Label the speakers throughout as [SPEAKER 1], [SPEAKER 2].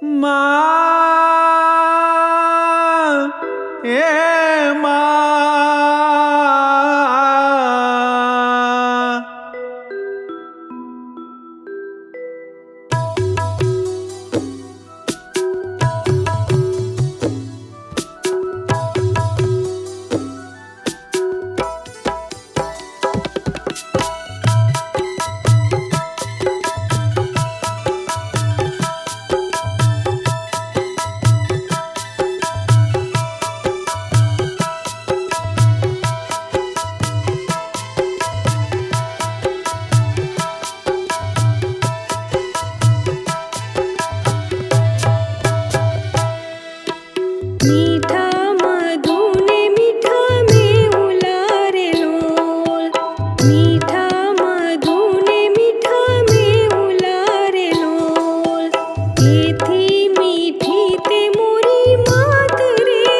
[SPEAKER 1] માં એ માં
[SPEAKER 2] मीठा मधु ने मीठा में उलारे लोल, मीठा मधु ने मीठा में उलारे लोल। एथी मीठी ते मोरी मात रे,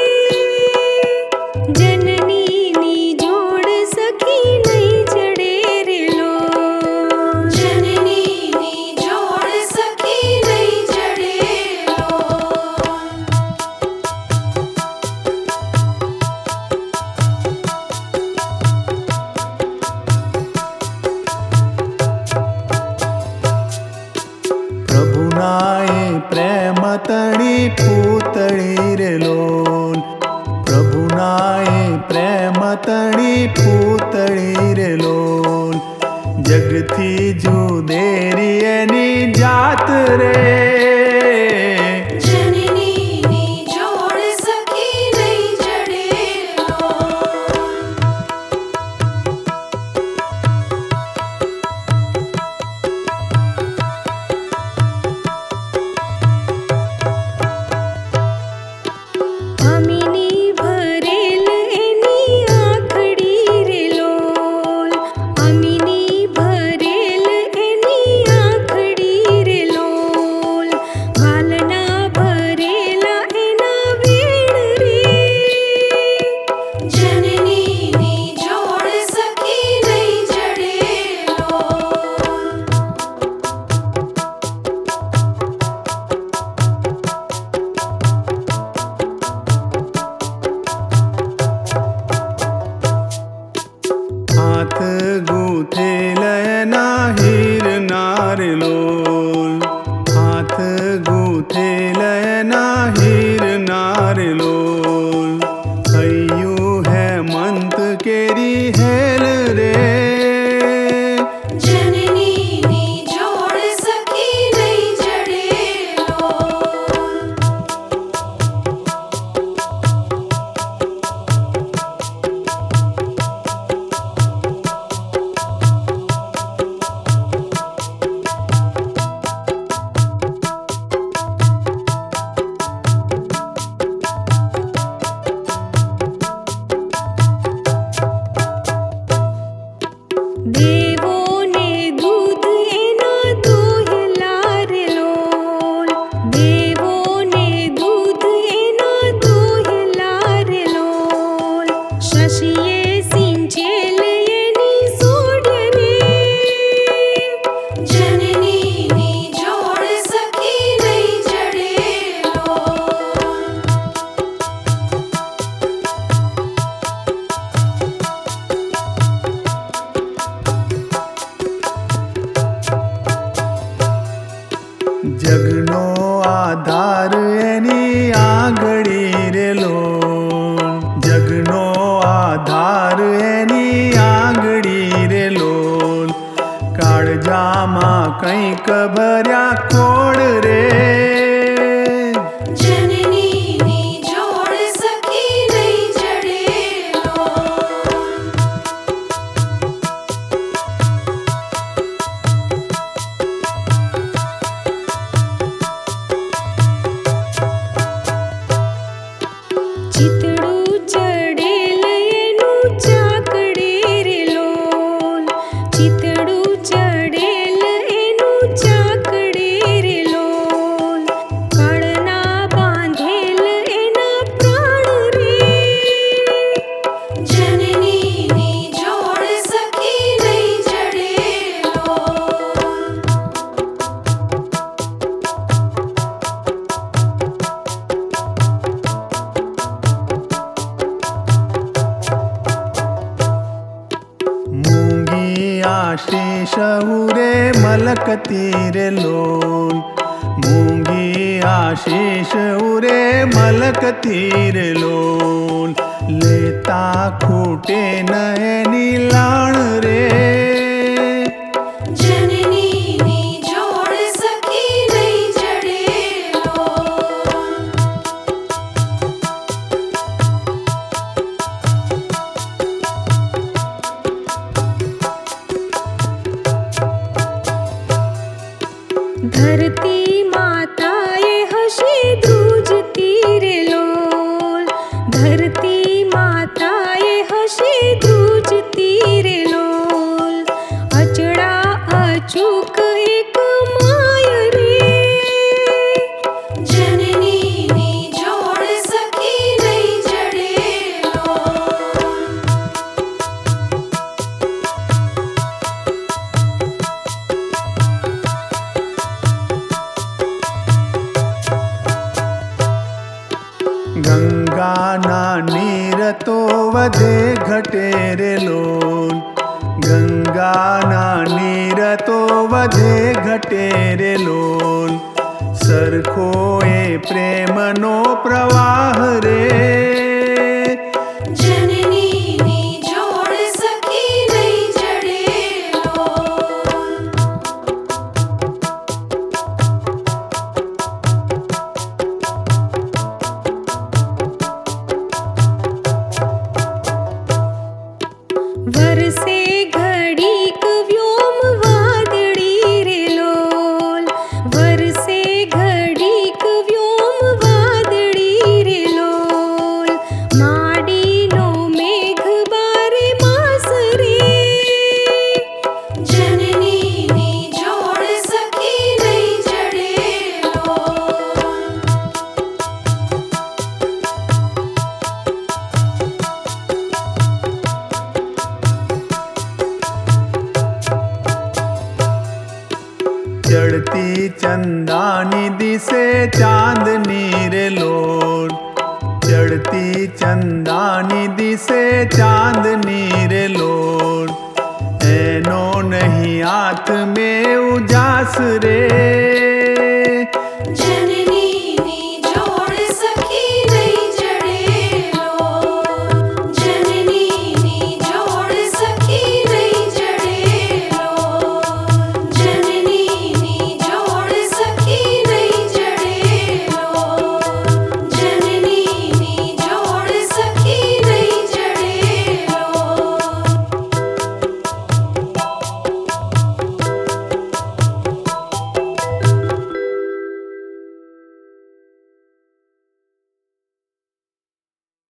[SPEAKER 2] जननी नी जोड़ सखी नहीं जड़े रे लोल, जननी नी जोड़ सखी नहीं जड़े लोल।
[SPEAKER 1] प्रभुनाए प्रेम तणी पूतळी रे लोल, प्रभुनाए प्रेम तणी पूतळी रे लोल। जगथी जुदेरी एनी जात रे,
[SPEAKER 2] जननी नी जोड़ सखी नहीं जड़े लोल। अमिनी भरेल एनी आखड़ी रे लोल, अमिनी भरेल एनी आखड़ी रे लोल। वालना भरेला एना वेण रे, जननी नी जोड़ सखी नहीं जड़े लोल।
[SPEAKER 1] हाथ गूथेल एना हीर नार लोल, हाथ गूथेल एना हीर नार लोल। हयू है मंत केरी हेल रे,
[SPEAKER 2] जननी नी जोड़ सखी नहीं जड़े लोल। देवो ने दूध एना दोहला रे लोल, देवो ने दूध एना दोहला रे लोल। शशिये सिंचेल एनी सोड्य रे, जननी नी जोड़ सखी नहीं जड़े लोल।
[SPEAKER 1] जगनो आधार एनी आंगड़ी रे लोल, जगनो आधार एनी आंगड़ी रे लोल। काळजामा कंईक भर्या खोड रे,
[SPEAKER 2] जननी नी जोड़ सखी नहीं जड़े लोल। चितड़ू चढ़ेल एनु चाकड़े रे लोल, चितड़ू चढ़ेल एनु चाकड़े रे लोल। कड़ना बांधेल एना प्राण रे, जननी नी जोड़ सखी नहीं जड़े लोल।
[SPEAKER 1] आशीष उरे मलकती रे लोल। मूंगी आशीष उरे मलकती रे लोल। लेता खूटे नयनी लाण रे।
[SPEAKER 2] जननी नी जोड़ सखी नहीं जड़े लो। धरती माताए हसी द्रूजती रे लोल। धरती माताए हसी द्रूजती रे लोल। अचड़ा अचूक एक माय रे। जननी नी जोड़ सखी नहीं जड़े लो।
[SPEAKER 1] गंगा ना नीर तो वधे घटे रे लोल। गंगा ना नीर तो वधे घटे रे लोल। सरखो ए प्रेम नो प्रवाह रे।
[SPEAKER 2] जननी नी जोड़ सखी नहीं जड़े लो। वरसे घड़ीक व्योम वादड़ी रे लोल। वरसे घड़ीक व्योम वादड़ी रे लोल। माडी नो मेघ बारे मास रे। जननी नी जोड़ सखी नहीं जड़े लो।
[SPEAKER 1] चढ़ती चंदानी दिसे चांदनी रे लोल। चढ़ती चंदानी दिसे चांदनी रे लोल। ऐनो नहीं हाथ में उजास रे।